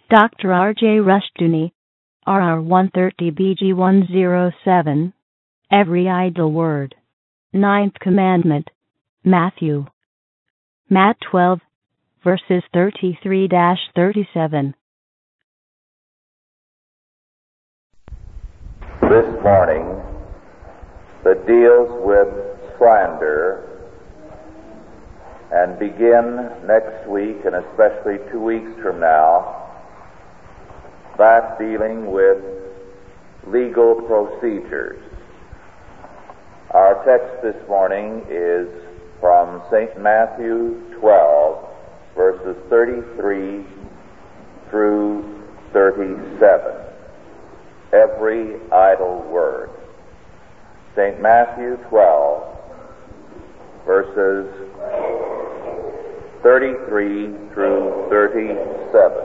Dr. R.J. Rushdoony, RR 130 BG 107. Every idle word. Ninth Commandment. Matthew. Matt 12, verses 33-37. This morning that deals with slander, and begin next week, and especially 2 weeks from now, that dealing with legal procedures. Our text this morning is from St. Matthew 12, verses 33 through 37. Every idle word. St. Matthew 12, verses 33 through 37.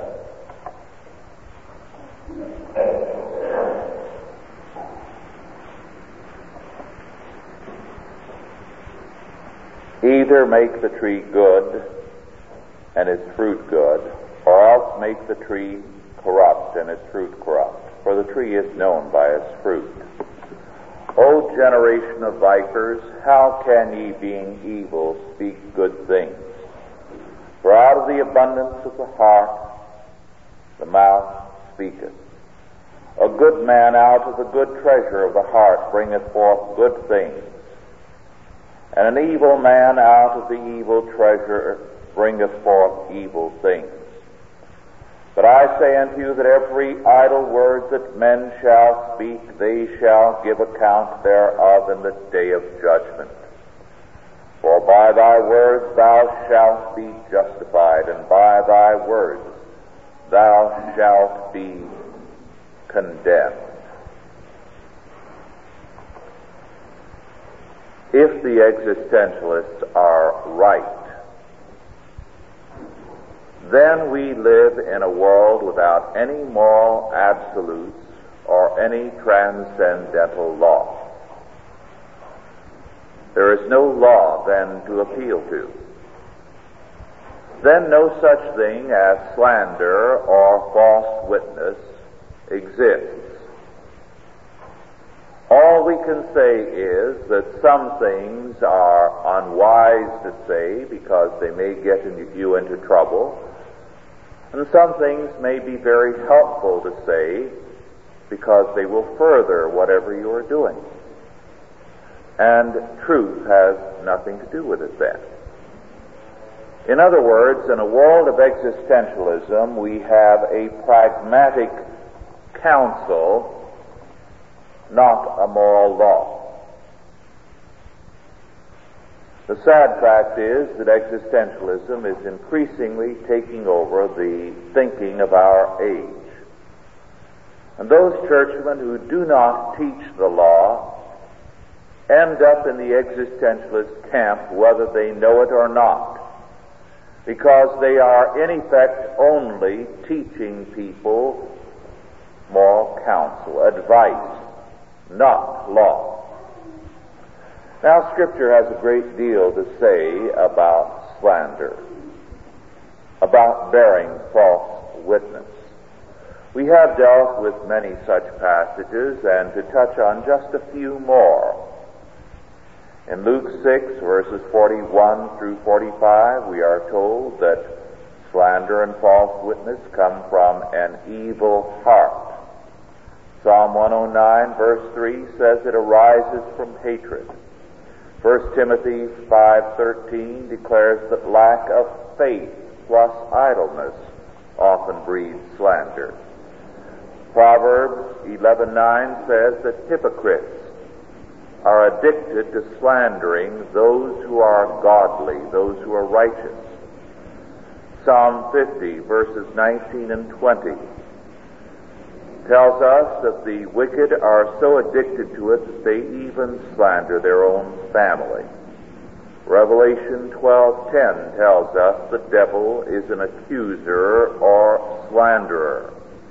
Either make the tree good and its fruit good, or else make the tree corrupt and its fruit corrupt. For the tree is known by its fruit. O generation of vipers, how can ye, being evil, speak good things? For out of the abundance of the heart the mouth speaketh. A good man out of the good treasure of the heart bringeth forth good things, and an evil man out of the evil treasure bringeth forth evil things. But I say unto you that every idle word that men shall speak, they shall give account thereof in the day of judgment. For by thy words thou shalt be justified, and by thy words thou shalt be condemned. If the existentialists are right, then we live in a world without any moral absolutes or any transcendental law. There is no law then to appeal to. Then no such thing as slander or false witness exists. All we can say is that some things are unwise to say because they may get you into trouble, and some things may be very helpful to say because they will further whatever you are doing. And truth has nothing to do with it then. In other words, in a world of existentialism, we have a pragmatic counsel, not a moral law. The sad fact is that existentialism is increasingly taking over the thinking of our age. And those churchmen who do not teach the law end up in the existentialist camp whether they know it or not, because they are in effect only teaching people moral counsel, advice, not law. Now, Scripture has a great deal to say about slander, about bearing false witness. We have dealt with many such passages, and to touch on just a few more. In Luke 6, verses 41 through 45, we are told that slander and false witness come from an evil heart. Psalm 109, verse 3 says it arises from hatred. 1 Timothy 5:13 declares that lack of faith plus idleness often breeds slander. Proverbs 11:9 says that hypocrites are addicted to slandering those who are godly, those who are righteous. Psalm 50, verses 19 and 20 tells us that the wicked are so addicted to it that they even slander their own family. Revelation 12:10 tells us the devil is an accuser or slanderer.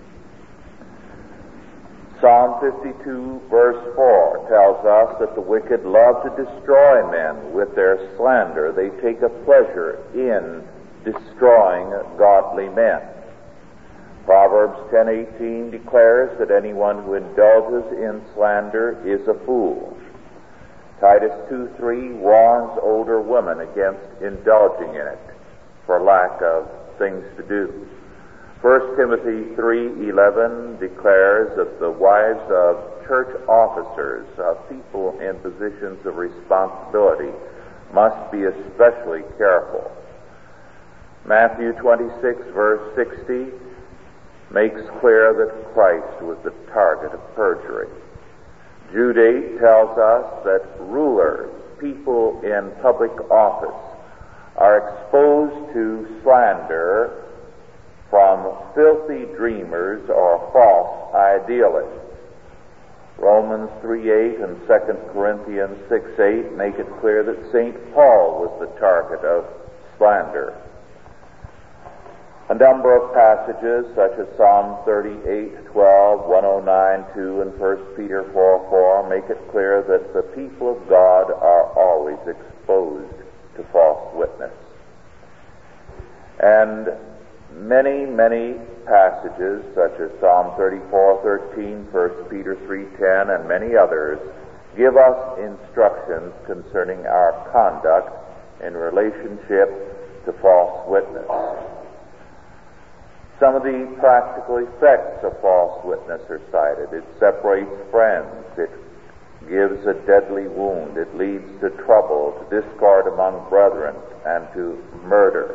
Psalm 52, verse 4 tells us that the wicked love to destroy men with their slander. They take a pleasure in destroying godly men. Proverbs Proverbs 10:18 declares that anyone who indulges in slander is a fool. Titus 2:3 warns older women against indulging in it for lack of things to do. 1 Timothy 3:11 declares that the wives of church officers, of people in positions of responsibility, must be especially careful. Matthew 26, verse 60, makes clear that Christ was the target of perjury. Jude 8 tells us that rulers, people in public office, are exposed to slander from filthy dreamers or false idealists. Romans 3:8 and 2 Corinthians 6:8 make it clear that St. Paul was the target of slander. A number of passages, such as Psalm 38:12, 109:2, and 1 Peter 4:4, make it clear that the people of God are always exposed to false witness. And many, many passages, such as Psalm 34:13, 1 Peter 3:10, and many others, give us instructions concerning our conduct in relationship to false witness. Some of the practical effects of false witness are cited. It separates friends. It gives a deadly wound. It leads to trouble, to discord among brethren, and to murder.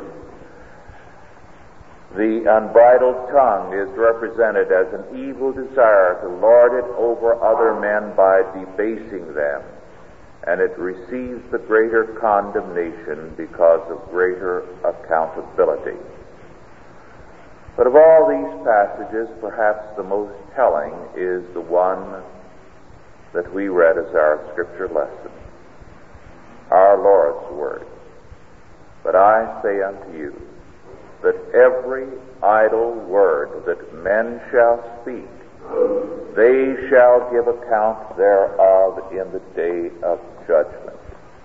The unbridled tongue is represented as an evil desire to lord it over other men by debasing them, and it receives the greater condemnation because of greater accountability. But of all these passages, perhaps the most telling is the one that we read as our scripture lesson, our Lord's word. But I say unto you, that every idle word that men shall speak, they shall give account thereof in the day of judgment.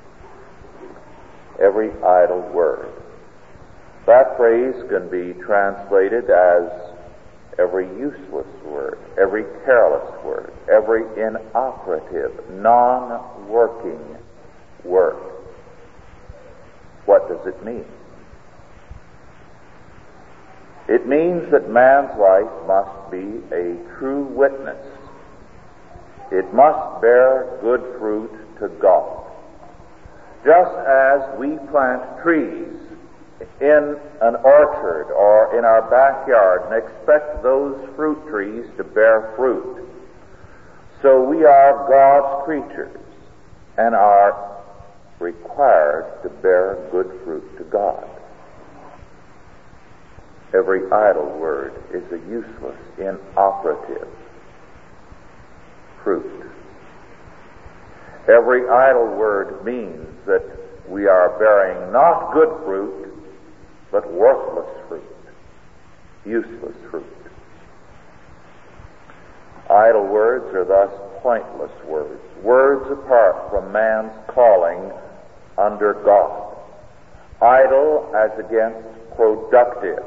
Every idle word. That phrase can be translated as every useless word, every careless word, every inoperative, non-working word. What does it mean? It means that man's life must be a true witness. It must bear good fruit to God. Just as we plant trees in an orchard or in our backyard and expect those fruit trees to bear fruit, so we are God's creatures and are required to bear good fruit to God. Every idle word is a useless, inoperative fruit. Every idle word means that we are bearing not good fruit, but worthless fruit, useless fruit. Idle words are thus pointless words, words apart from man's calling under God. Idle as against productive.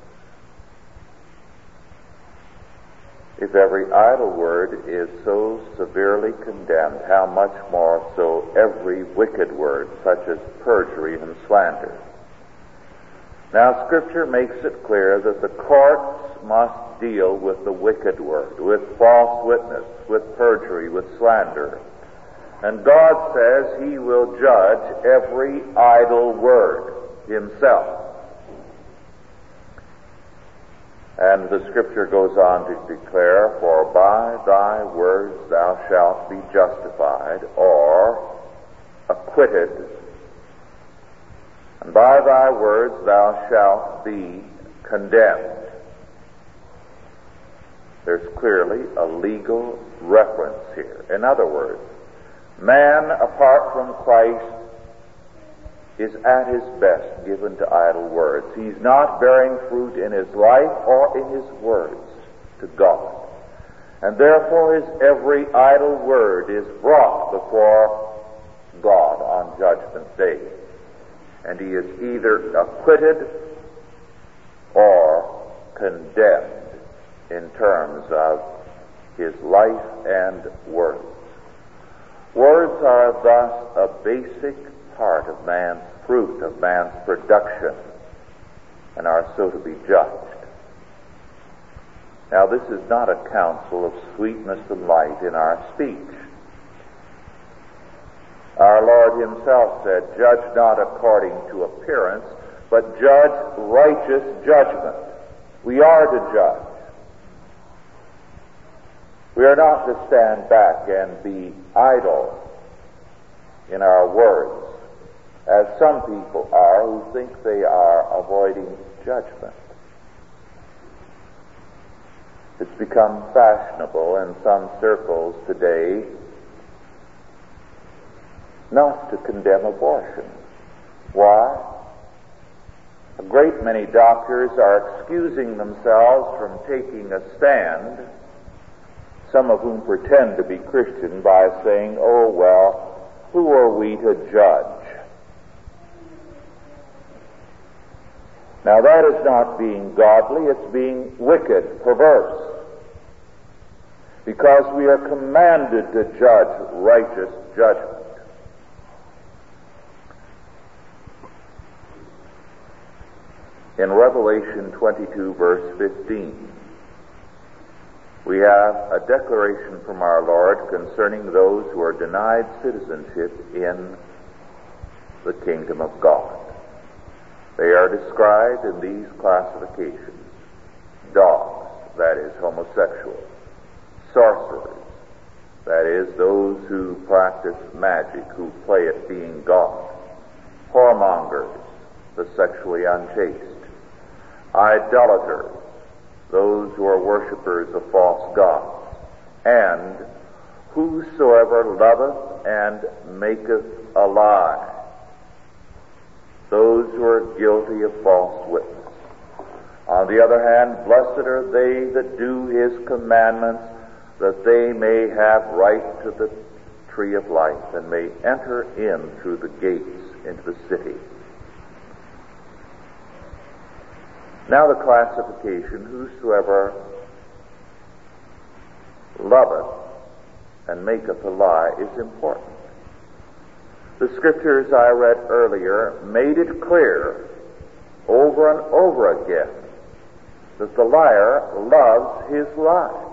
If every idle word is so severely condemned, how much more so every wicked word, such as perjury and slander. Now, Scripture makes it clear that the courts must deal with the wicked word, with false witness, with perjury, with slander. And God says He will judge every idle word Himself. And the Scripture goes on to declare, "For by thy words thou shalt be justified," or acquitted, "and by thy words thou shalt be condemned." There's clearly a legal reference here. In other words, man apart from Christ is at his best given to idle words. He's not bearing fruit in his life or in his words to God. And therefore his every idle word is brought before God on Judgment Day. And he is either acquitted or condemned in terms of his life and words. Words are thus a basic part of man's fruit, of man's production, and are so to be judged. Now, this is not a counsel of sweetness and light in our speech. Our Lord himself said, "Judge not according to appearance, but judge righteous judgment." We are to judge. We are not to stand back and be idle in our words, as some people are who think they are avoiding judgment. It's become fashionable in some circles today not to condemn abortion. Why? A great many doctors are excusing themselves from taking a stand, some of whom pretend to be Christian, by saying, "Oh, well, who are we to judge?" Now, that is not being godly, it's being wicked, perverse. Because we are commanded to judge righteous judgment. In Revelation 22, verse 15, we have a declaration from our Lord concerning those who are denied citizenship in the kingdom of God. They are described in these classifications: dogs, that is, homosexuals; sorcerers, that is, those who practice magic, who play at being God; whoremongers, the sexually unchaste; idolaters, those who are worshippers of false gods; and whosoever loveth and maketh a lie, those who are guilty of false witness. On the other hand, blessed are they that do his commandments, that they may have right to the tree of life, and may enter in through the gates into the city. Now the classification, whosoever loveth and maketh a lie, is important. The scriptures I read earlier made it clear over and over again that the liar loves his lie.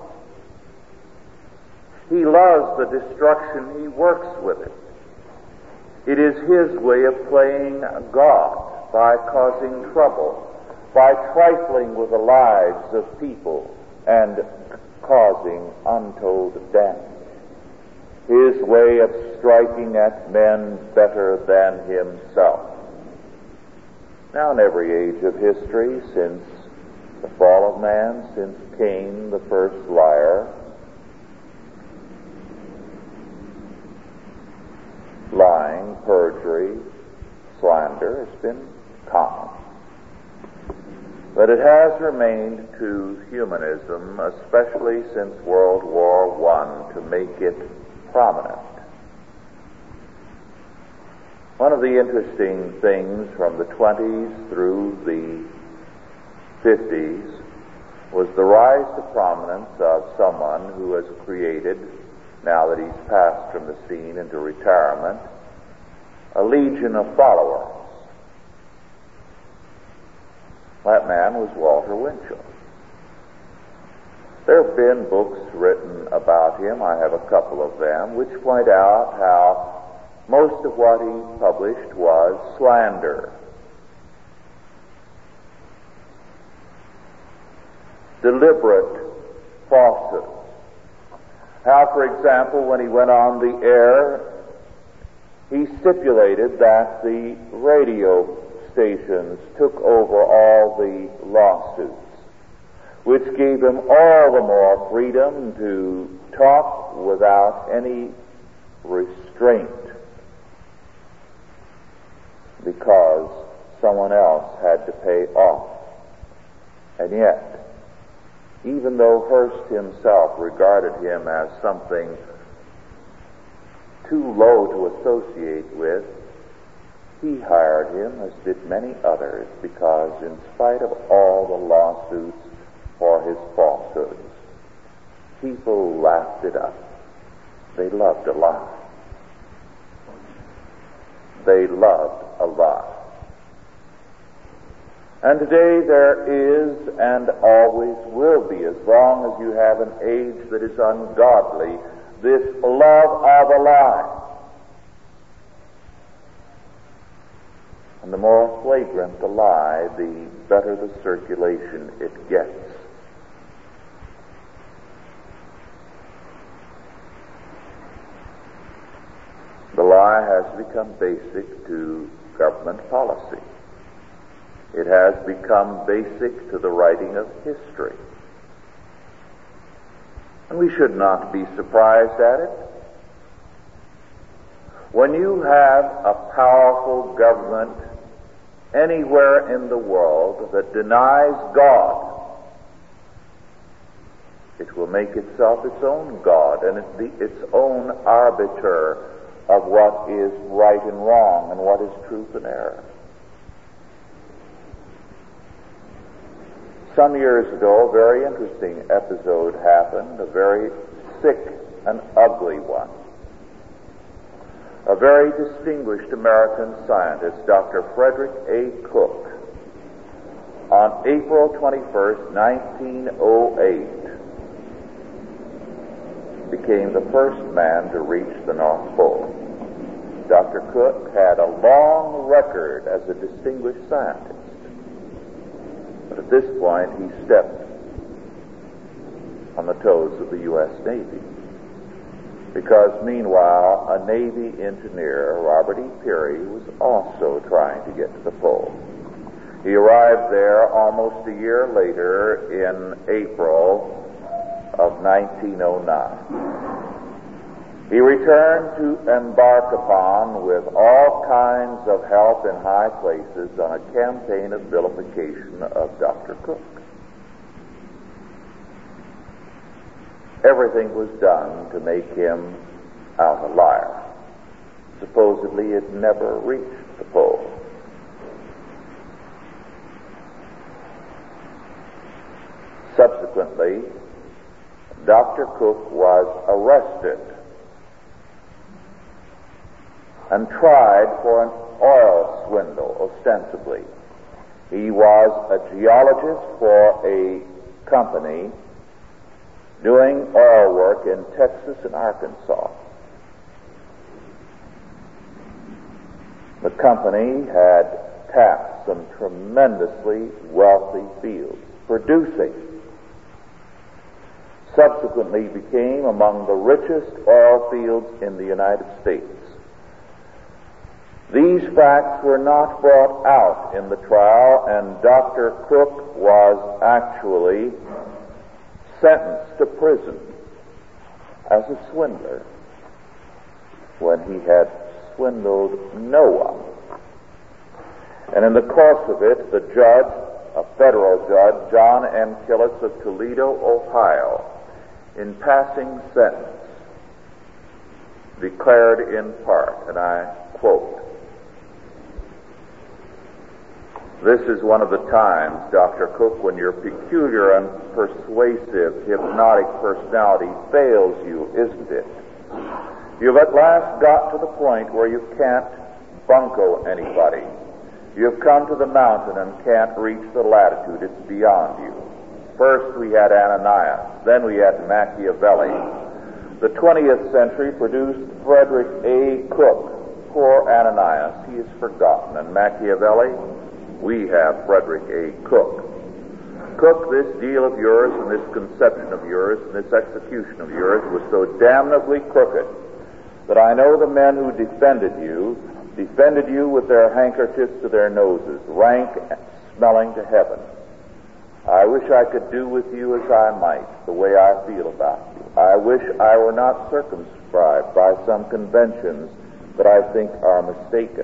He loves the destruction, he works with it. It is his way of playing God by causing trouble, by trifling with the lives of people and causing untold damage. His way of striking at men better than himself. Now, in every age of history, since the fall of man, since Cain, the first liar, lying, perjury, slander has been common. But it has remained to humanism, especially since World War I, to make it prominent. One of the interesting things from the 20s through the 50s was the rise to prominence of someone who has created, now that he's passed from the scene into retirement, a legion of followers. That man was Walter Winchell. There have been books written about him, I have a couple of them, which point out how most of what he published was slander, deliberate falsehoods. How, for example, when he went on the air, he stipulated that the radio stations took over all the lawsuits, which gave him all the more freedom to talk without any restraint, because someone else had to pay off. And yet, even though Hearst himself regarded him as something too low to associate with, he hired him, as did many others, because in spite of all the lawsuits for his falsehood, people laughed it up. They loved a lie. They loved a lie. And today there is and always will be, as long as you have an age that is ungodly, this love of a lie. And the more flagrant the lie, the better the circulation it gets. The lie has become basic to government policy. It has become basic to the writing of history. And we should not be surprised at it. When you have a powerful government anywhere in the world that denies God, it will make itself its own God and it be its own arbiter of what is right and wrong and what is truth and error. Some years ago, a very interesting episode happened, a very sick and ugly one. A very distinguished American scientist, Dr. Frederick A. Cook, on April 21st, 1908, became the first man to reach the North Pole. Dr. Cook had a long record as a distinguished scientist. But at this point, he stepped on the toes of the U.S. Navy. Because meanwhile, a Navy engineer, Robert E. Peary, was also trying to get to the pole. He arrived there almost a year later in April of 1909. He returned to embark upon, with all kinds of help in high places, on a campaign of vilification of Dr. Cook. Everything was done to make him out a liar. Supposedly it never reached the pole. Subsequently, Dr. Cook was arrested and tried for an oil swindle, ostensibly. He was a geologist for a company doing oil work in Texas and Arkansas. The company had tapped some tremendously wealthy fields, producing. Subsequently became among the richest oil fields in the United States. These facts were not brought out in the trial, and Dr. Cook was actually sentenced to prison as a swindler when he had swindled no one. And in the course of it, the judge, a federal judge, John M. Killis of Toledo, Ohio, in passing sentence, declared in part, and I quote, "This is one of the times, Dr. Cook, when your peculiar and persuasive hypnotic personality fails you, isn't it? You've at last got to the point where you can't bunco anybody. You've come to the mountain and can't reach the latitude. It's beyond you. First we had Ananias, then we had Machiavelli. The 20th century produced Frederick A. Cook. Poor Ananias, he is forgotten. And Machiavelli, we have Frederick A. Cook. Cook, this deal of yours and this conception of yours and this execution of yours was so damnably crooked that I know the men who defended you with their handkerchiefs to their noses, rank smelling to heaven. I wish I could do with you as I might, the way I feel about you. I wish I were not circumscribed by some conventions that I think are mistaken.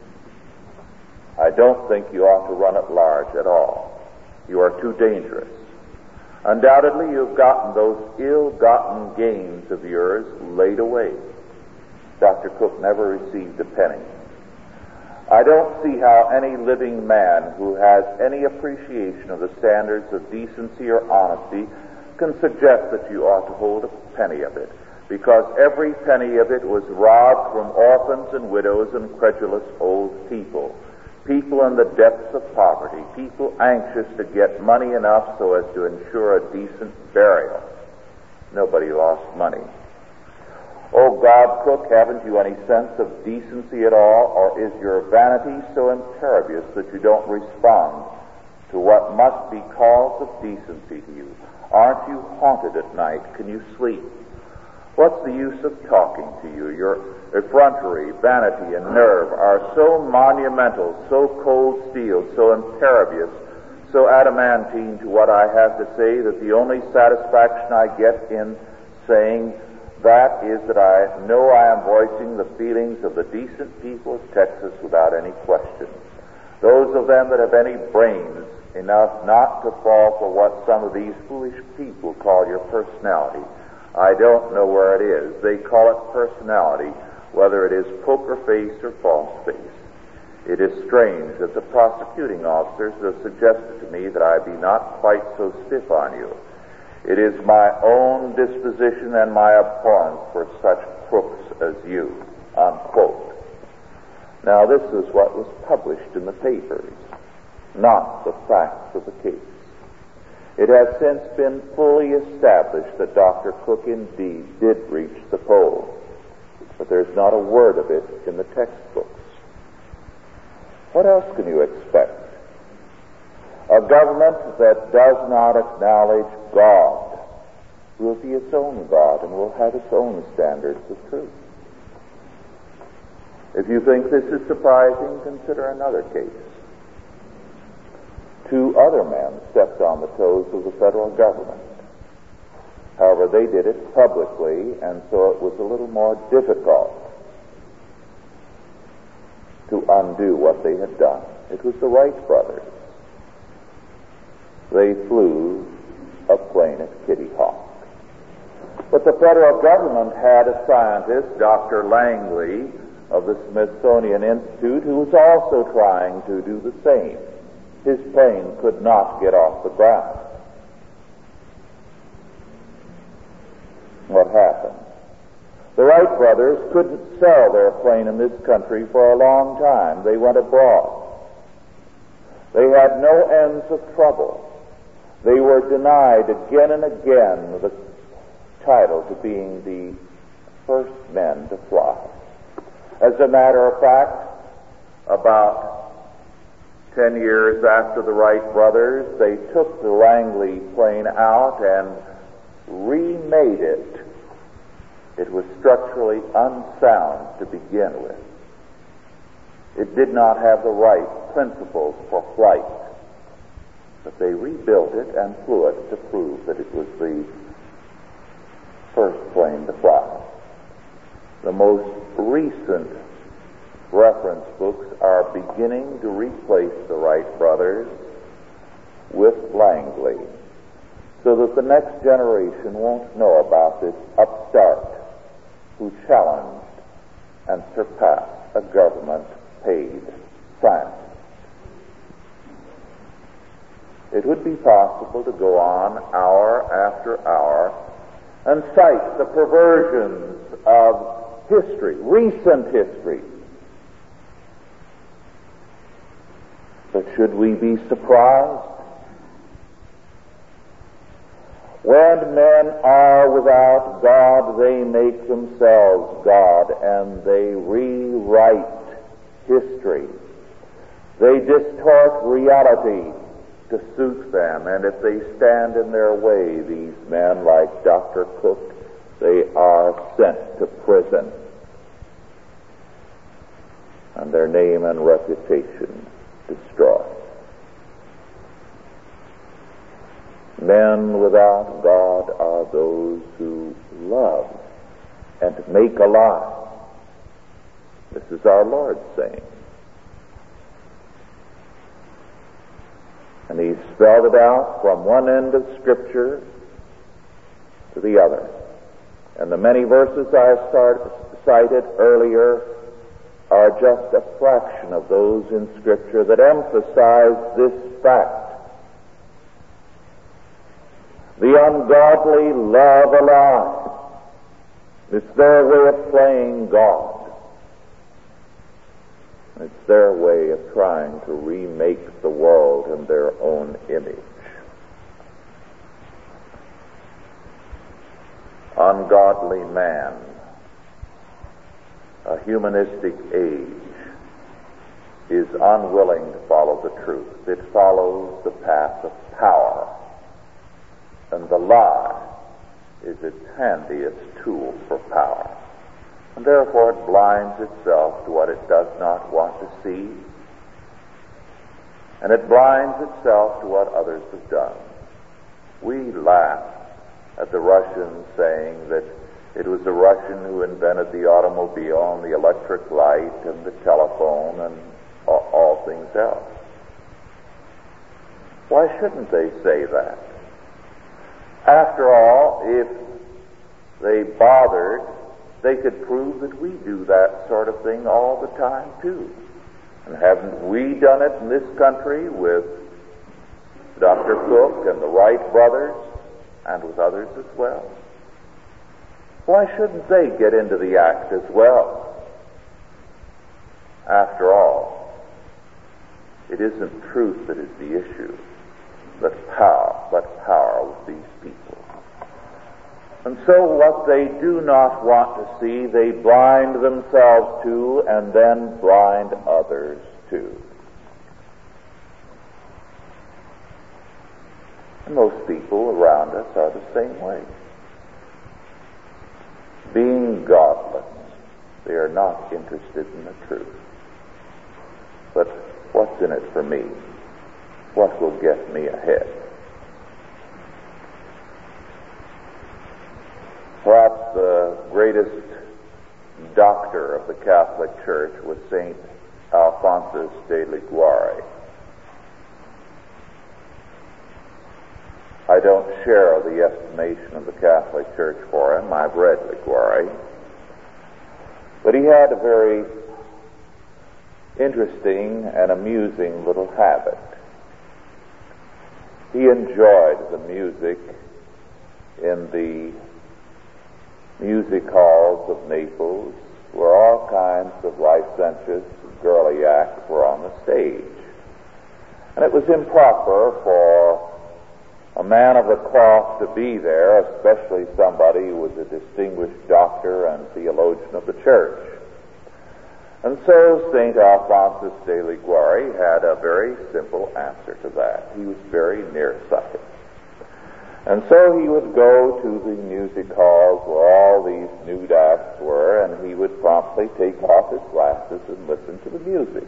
I don't think you ought to run at large at all. You are too dangerous. Undoubtedly, you've gotten those ill-gotten gains of yours laid away. Dr. Cook never received a penny. I don't see how any living man who has any appreciation of the standards of decency or honesty can suggest that you ought to hold a penny of it, because every penny of it was robbed from orphans and widows and credulous old people, people in the depths of poverty, people anxious to get money enough so as to ensure a decent burial. Nobody lost money. Oh, God, Cook, haven't you any sense of decency at all, or is your vanity so imperious that you don't respond to what must be calls of decency to you? Aren't you haunted at night? Can you sleep? What's the use of talking to you? Your effrontery, vanity, and nerve are so monumental, so cold steel, so imperious, so adamantine to what I have to say, that the only satisfaction I get in saying that is that I know I am voicing the feelings of the decent people of Texas without any question. Those of them that have any brains enough not to fall for what some of these foolish people call your personality. I don't know where it is. They call it personality, whether it is poker face or false face. It is strange that the prosecuting officers have suggested to me that I be not quite so stiff on you. It is my own disposition and my abhorrence for such crooks as you." Unquote. Now, this is what was published in the papers, not the facts of the case. It has since been fully established that Dr. Cook indeed did reach the pole, but there's not a word of it in the textbooks. What else can you expect? A government that does not acknowledge God will be its own God and will have its own standards of truth. If you think this is surprising, consider another case. 2 other men stepped on the toes of the federal government. However, they did it publicly, and so it was a little more difficult to undo what they had done. It was the Wright brothers. They flew a plane at Kitty Hawk. But the federal government had a scientist, Dr. Langley, of the Smithsonian Institute, who was also trying to do the same. His plane could not get off the ground. What happened? The Wright brothers couldn't sell their plane in this country for a long time. They went abroad. They had no ends of trouble. They were denied again and again the title to being the first men to fly. As a matter of fact, about 10 years after the Wright brothers, they took the Langley plane out and remade it. It was structurally unsound to begin with. It did not have the right principles for flight. But they rebuilt it and flew it to prove that it was the first plane to fly. The most recent reference books are beginning to replace the Wright brothers with Langley, so that the next generation won't know about this upstart who challenged and surpassed a government-paid scientist. It would be possible to go on hour after hour and cite the perversions of history, recent history. But should we be surprised? When men are without God, they make themselves God, and they rewrite history. They distort reality to suit them, and if they stand in their way, these men, like Dr. Cook, they are sent to prison, and their name and reputation destroyed. Men without God are those who love and make a lie. This is our Lord saying. And he spelled it out from one end of Scripture to the other. And the many verses I cited earlier are just a fraction of those in Scripture that emphasize this fact. the ungodly love a lie. It's their way of playing God. It's their way of trying to remake the world in their own image. Ungodly man, a humanistic age, is unwilling to follow the truth. It follows the path of power, and the lie is its handiest tool for power. And therefore it blinds itself to what it does not want to see, and it blinds itself to what others have done. We laugh at the Russians saying that it was the Russian who invented the automobile and the electric light and the telephone and all things else. Why shouldn't they say that? After all, if they bothered, they could prove that we do that sort of thing all the time too. And haven't we done it in this country with Dr. Cook and the Wright brothers and with others as well? Why shouldn't they get into the act as well? After all, it isn't truth that is the issue, but power with these people. And so what they do not want to see, they blind themselves to and then blind others to. And most people around us are the same way. Being godless, they are not interested in the truth. But what's in it for me? What will get me ahead? Perhaps the greatest doctor of the Catholic Church was St. Alphonsus de Liguori. I don't share the estimation of the Catholic Church for him. I've read Liguori. But he had a very interesting and amusing little habit. He enjoyed the music in the music halls of Naples, where all kinds of licentious, girly acts were on the stage. And it was improper for a man of the cloth to be there, especially somebody who was a distinguished doctor and theologian of the church. And so St. Alphonsus de Liguori had a very simple answer to that. He was very nearsighted. And so he would go to the music halls where all these nude acts were, and he would promptly take off his glasses and listen to the music.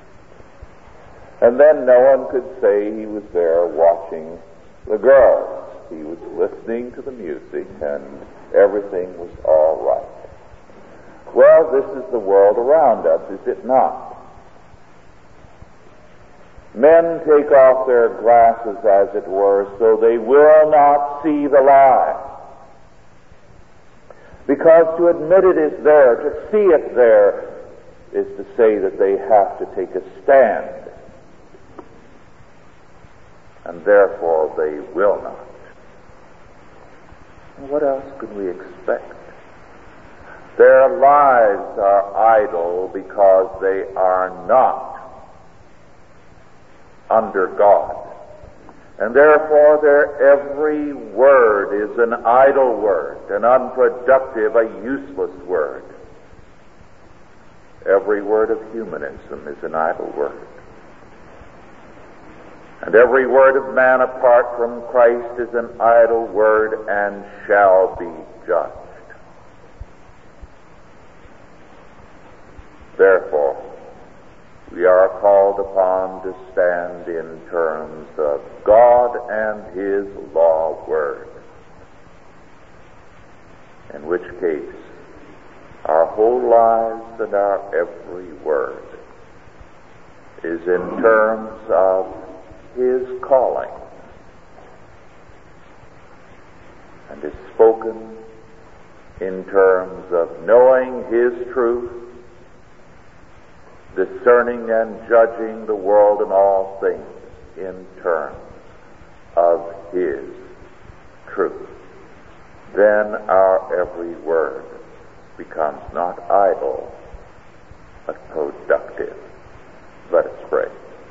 And then no one could say he was there watching the girls. He was listening to the music, and everything was all right. Well, this is the world around us, is it not? Men take off their glasses, as it were, so they will not see the lie. Because to admit it is there, to see it there, is to say that they have to take a stand. And therefore they will not. And what else could we expect? Their lives are idle because they are not under God. And therefore their every word is an idle word, an unproductive, a useless word. Every word of humanism is an idle word. And every word of man apart from Christ is an idle word and shall be judged. Therefore, we are called upon to stand in terms of God and His law word, in which case our whole lives and our every word is in terms of His calling and is spoken in terms of knowing His truth, discerning and judging the world and all things in terms of His then our every word becomes not idle, but productive. Let us pray.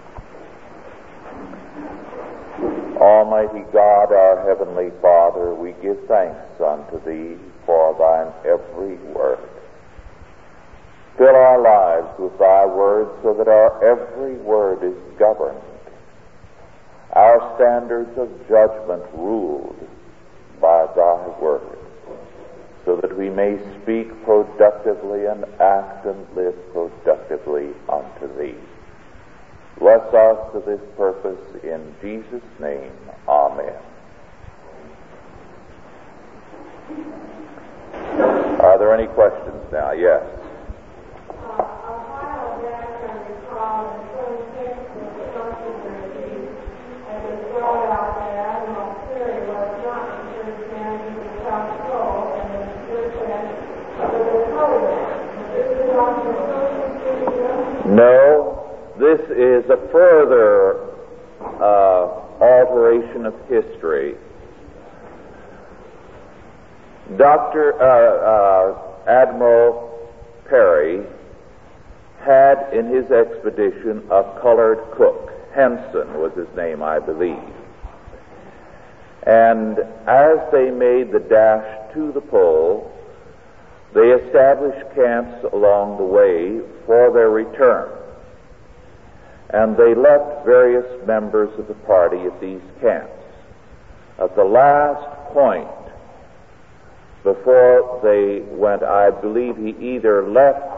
Almighty God, our Heavenly Father, we give thanks unto Thee for Thine every word. Fill our lives with Thy word so that our every word is governed, our standards of judgment ruled by Thy word, so that we may speak productively and act and live productively unto Thee. Bless us to this purpose in Jesus' name. Amen. Are there any questions now? Yes. No. This is a further alteration of history. Admiral Perry had in his expedition a colored cook. Henson was his name, I believe. And as they made the dash to the pole, they established camps along the way for their return. And they left various members of the party at these camps. At the last point, before they went, I believe he either left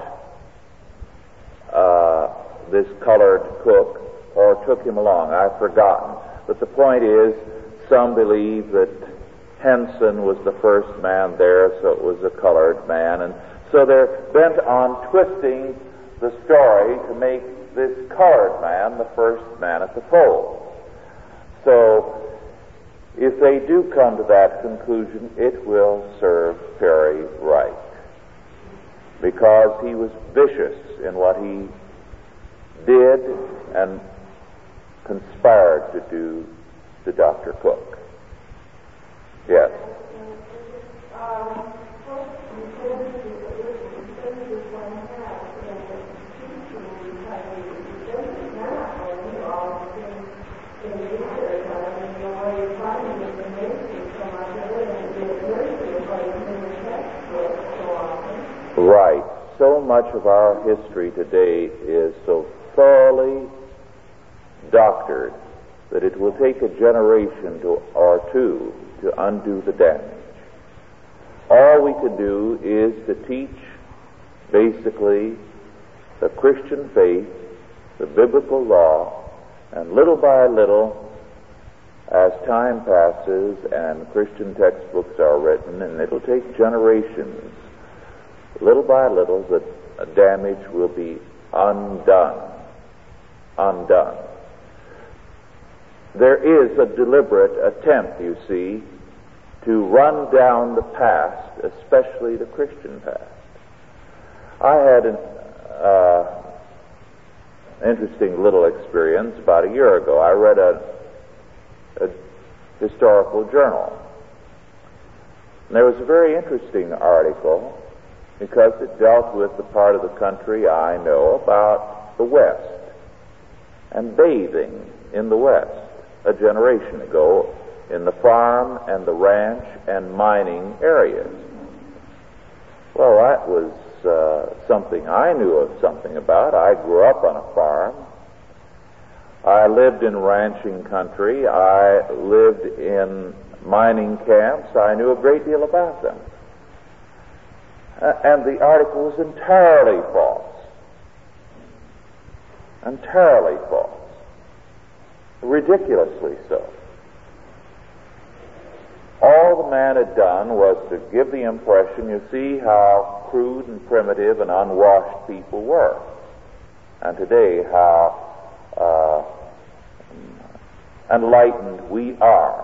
this colored cook or took him along. I've forgotten. But the point is, some believe that Henson was the first man there, so it was a colored man. And so they're bent on twisting the story to make this colored man the first man at the pole. So, if they do come to that conclusion, it will serve Perry right, because he was vicious in what he did and conspired to do to Dr. Cook. Yes. Right. So much of our history today is so thoroughly doctored that it will take a generation or two to undo the damage. All we can do is to teach basically the Christian faith, the biblical law, and little by little, as time passes and Christian textbooks are written, and it'll take generations, little by little, the damage will be undone. There is a deliberate attempt, you see, to run down the past, especially the Christian past. I had an interesting little experience about a year ago. I read a historical journal. And there was a very interesting article, because it dealt with the part of the country I know about the West and bathing in the West a generation ago in the farm and the ranch and mining areas. Well, that was something I knew something about. I grew up on a farm. I lived in ranching country. I lived in mining camps. I knew a great deal about them. And the article was entirely false. Entirely false. Ridiculously so. All the man had done was to give the impression, you see how crude and primitive and unwashed people were. And today how enlightened we are.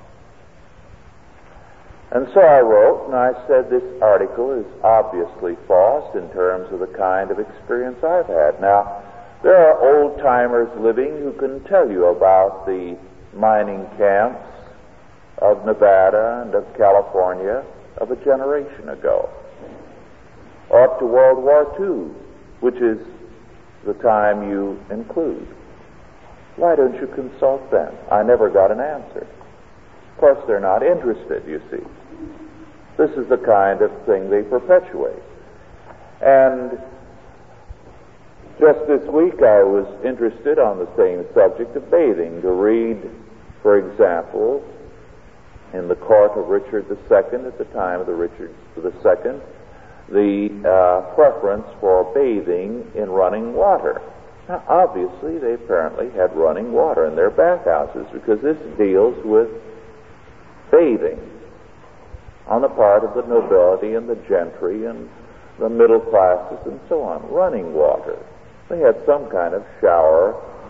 And so I wrote, and I said this article is obviously false in terms of the kind of experience I've had. Now, there are old-timers living who can tell you about the mining camps of Nevada and of California of a generation ago, or up to World War II, which is the time you include. Why don't you consult them? I never got an answer. Of course, they're not interested, you see. This is the kind of thing they perpetuate. And just this week I was interested on the same subject of bathing to read, for example, in the court of Richard II, at the time of the Richard II, the preference for bathing in running water. Now, obviously, they apparently had running water in their bathhouses because this deals with bathing on the part of the nobility and the gentry and the middle classes and so on. Running water. They had some kind of shower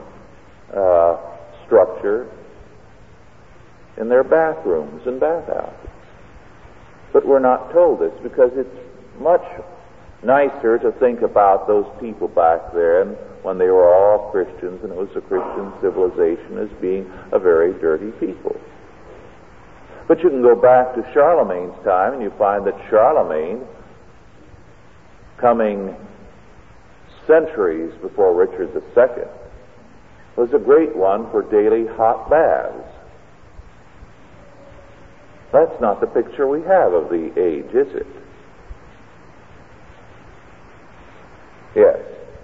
structure in their bathrooms and bathhouses. But we're not told this because it's much nicer to think about those people back there and when they were all Christians and it was a Christian civilization as being a very dirty people. But you can go back to Charlemagne's time and you find that Charlemagne, coming centuries before Richard II, was a great one for daily hot baths. That's not the picture we have of the age, is it? Yes.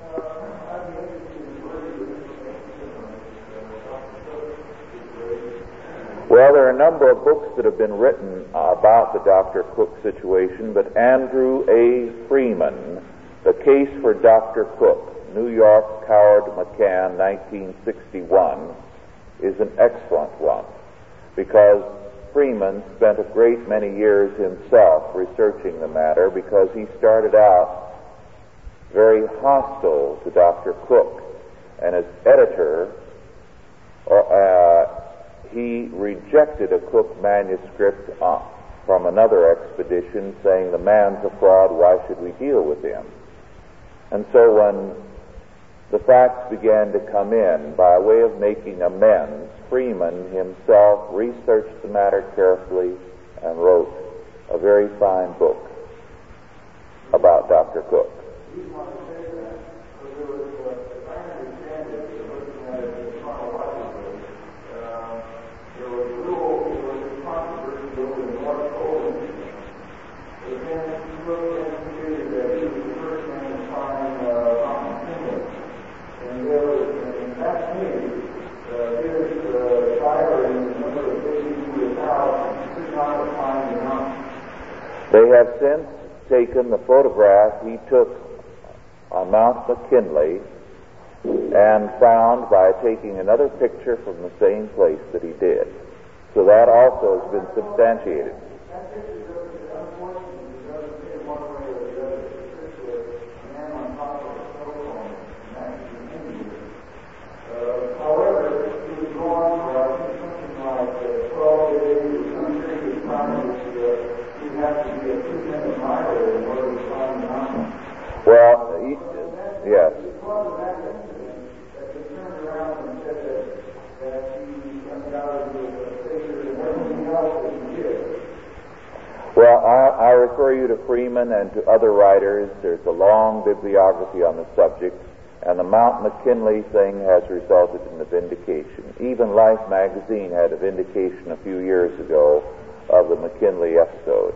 Well, there are a number of books that have been written about the Dr. Cook situation, but Andrew A. Freeman, The Case for Dr. Cook, New York, Coward McCann, 1961, is an excellent one, because Freeman spent a great many years himself researching the matter, because he started out very hostile to Dr. Cook, and as editor, he rejected a Cook manuscript from another expedition, saying, the man's a fraud, why should we deal with him? And so when the facts began to come in, by way of making amends, Freeman himself researched the matter carefully and wrote a very fine book about Dr. Cook. They have since taken the photograph he took on Mount McKinley and found by taking another picture from the same place that he did. So that also has been substantiated. Well, yes. Well, I refer you to Freeman and to other writers. There's a long bibliography on the subject, and the Mount McKinley thing has resulted in the vindication. Even Life magazine had a vindication a few years ago of the McKinley episode.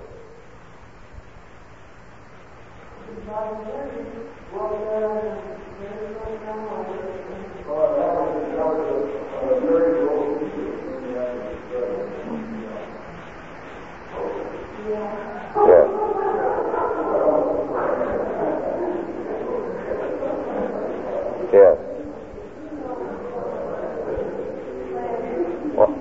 Yes. Well,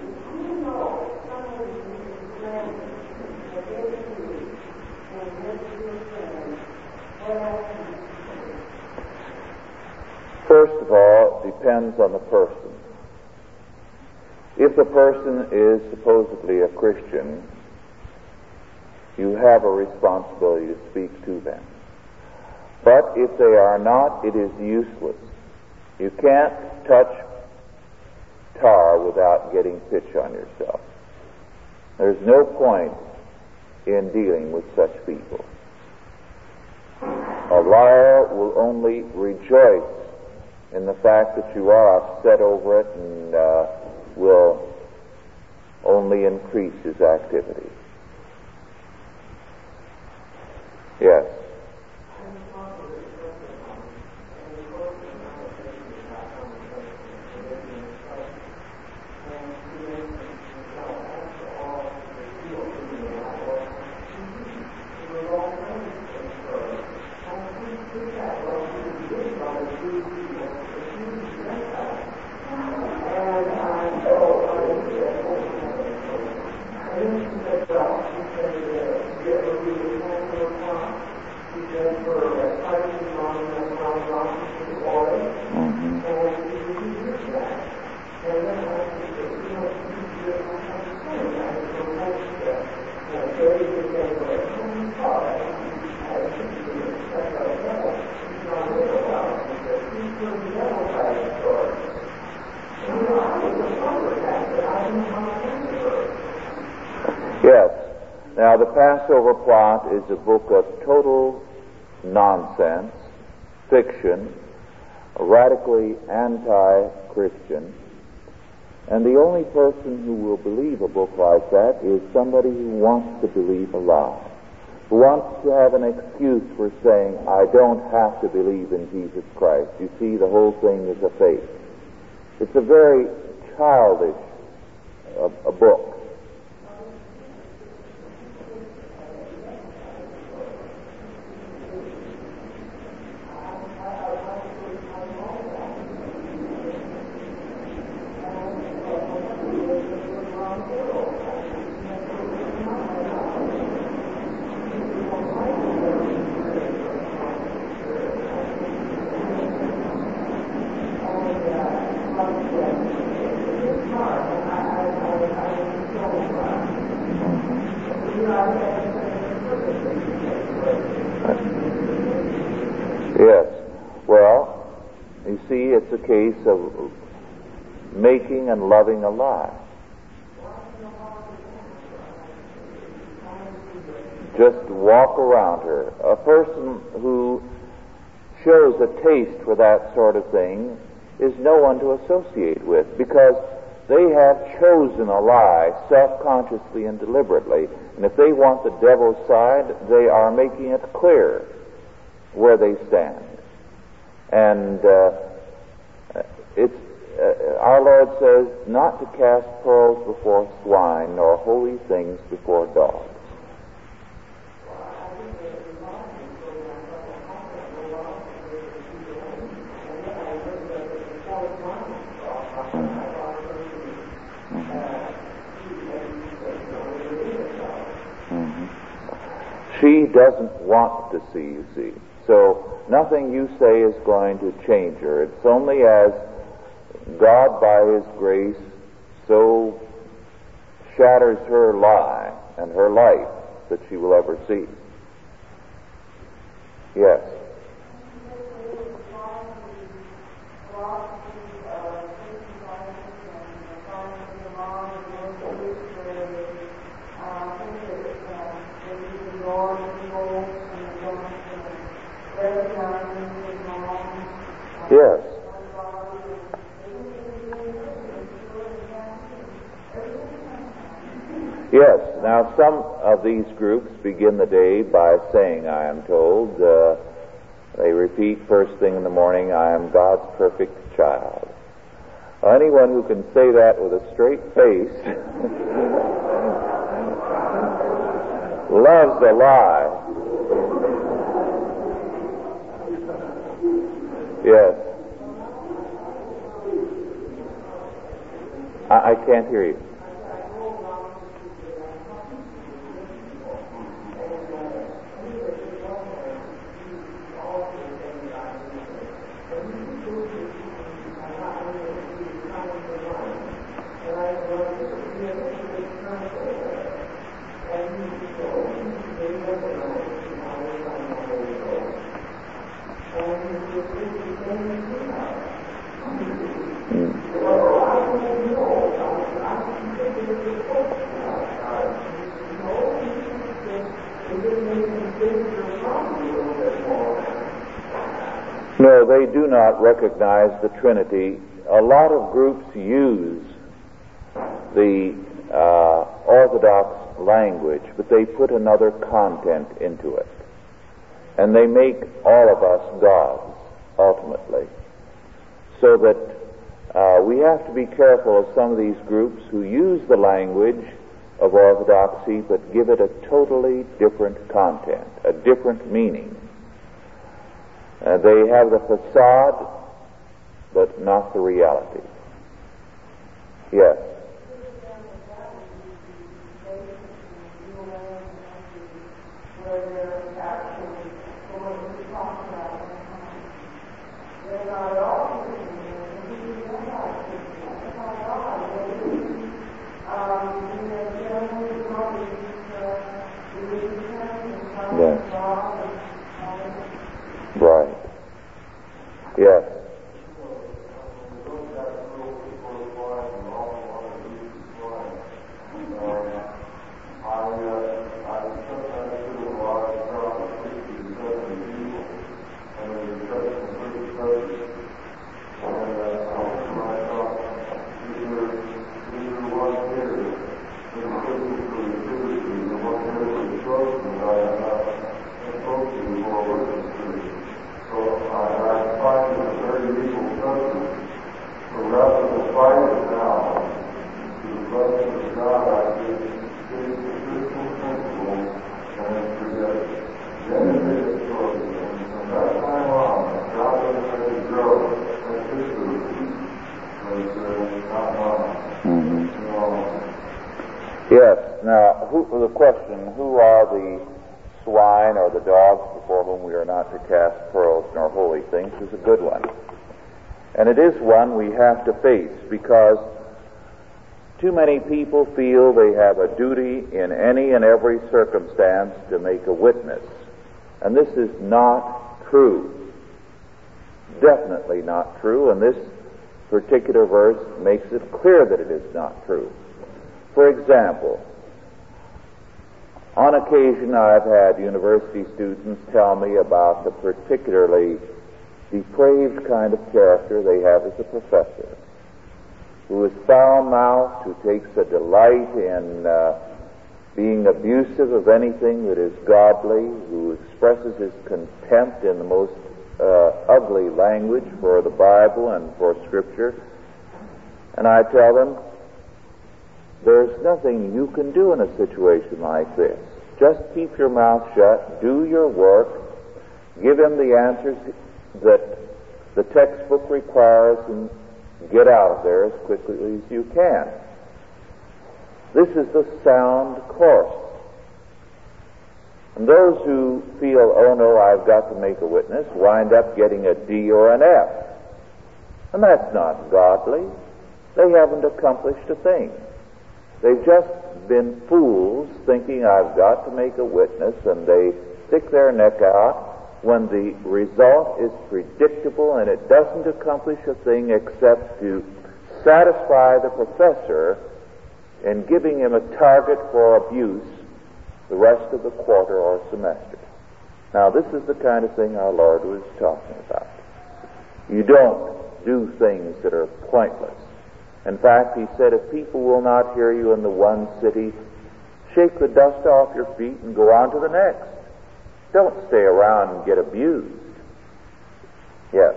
first of all, it depends on the person. If the person is supposedly a Christian, you have a responsibility to speak to them. But if they are not, it is useless. You can't touch tar without getting pitch on yourself. There's no point in dealing with such people. A liar will only rejoice in the fact that you are upset over it and will only increase his activity. Yes. Yes. Now, the Passover Plot is a book of total nonsense, fiction, radically anti-Christian, and the only person who will believe a book like that is somebody who wants to believe a lie, who wants to have an excuse for saying, I don't have to believe in Jesus Christ. You see, the whole thing is a fake. It's a very childish a book. Yes. Well, you see, it's a case of making and loving a lie. Just walk around her. A person who shows a taste for that sort of thing is no one to associate with, because they have chosen a lie self-consciously and deliberately. And if they want the devil's side, they are making it clear where they stand. And our Lord says not to cast pearls before swine, nor holy things before dogs. She doesn't want to see, you see. So nothing you say is going to change her. It's only as God, by His grace, so shatters her lie and her life that she will ever see. Yes. Yes. Yes. Now, some of these groups begin the day by saying, I am told, they repeat first thing in the morning, I am God's perfect child. Anyone who can say that with a straight face loves a lie. Yes. I can't hear you. No, they do not recognize the Trinity. A lot of groups use the Orthodox language, but they put another content into it. And they make all of us gods, ultimately. So that we have to be careful of some of these groups who use the language of orthodoxy but give it a totally different content, a different meaning. They have the facade, but not the reality. Yes. Yes. Right. Yes. Yes. Now, the question, who are the swine or the dogs before whom we are not to cast pearls nor holy things, is a good one. And it is one we have to face, because too many people feel they have a duty in any and every circumstance to make a witness. And this is not true. Definitely not true, and this particular verse makes it clear that it is not true. For example, on occasion I've had university students tell me about the particularly depraved kind of character they have as a professor, who is foul-mouthed, who takes a delight in being abusive of anything that is godly, who expresses his contempt in the most ugly language for the Bible and for Scripture. And I tell them, there's nothing you can do in a situation like this. Just keep your mouth shut, do your work, give him the answers that the textbook requires, and get out of there as quickly as you can. This is the sound course. And those who feel, oh no, I've got to make a witness, wind up getting a D or an F. And that's not godly. They haven't accomplished a thing. They've just been fools thinking I've got to make a witness, and they stick their neck out when the result is predictable and it doesn't accomplish a thing except to satisfy the professor in giving him a target for abuse the rest of the quarter or semester. Now, this is the kind of thing our Lord was talking about. You don't do things that are pointless. In fact, he said, if people will not hear you in the one city, shake the dust off your feet and go on to the next. Don't stay around and get abused. Yes.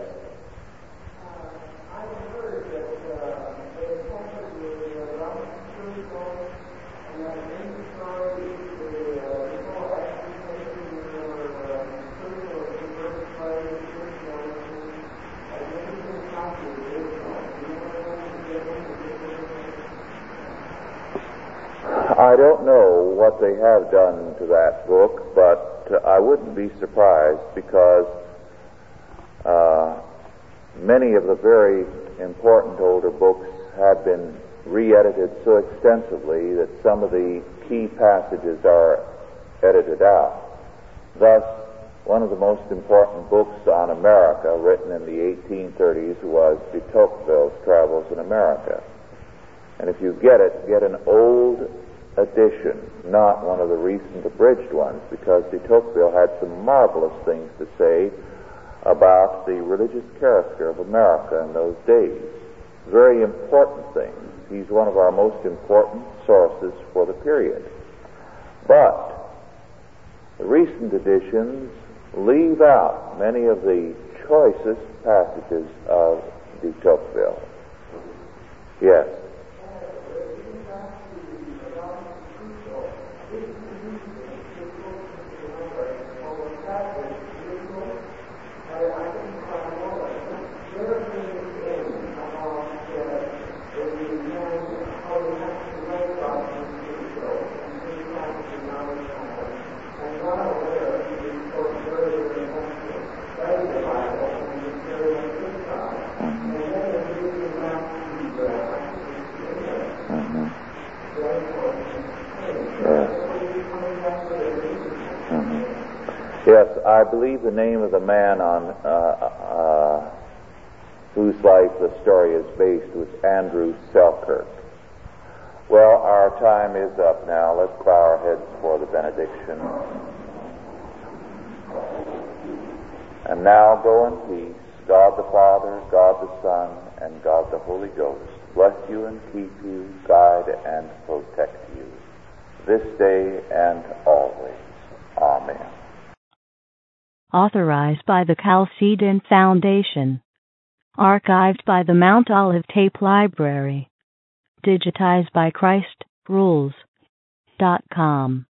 I don't know what they have done to that book, but I wouldn't be surprised, because many of the very important older books have been re-edited so extensively that some of the key passages are edited out. Thus, one of the most important books on America, written in the 1830s, was de Tocqueville's Travels in America. And if you get it, get an old edition, not one of the recent abridged ones, because de Tocqueville had some marvelous things to say about the religious character of America in those days. Very important things. He's one of our most important sources for the period. But the recent editions leave out many of the choicest passages of de Tocqueville. Yes. Yes, I believe the name of the man on whose life the story is based was Andrew Selkirk. Well, our time is up now. Let's bow our heads for the benediction. And now go in peace. God the Father, God the Son, and God the Holy Ghost bless you and keep you, guide and protect you, this day and always. Amen. Authorized by the Chalcedon Foundation. Archived by the Mount Olive Tape Library. Digitized by ChristRules.com.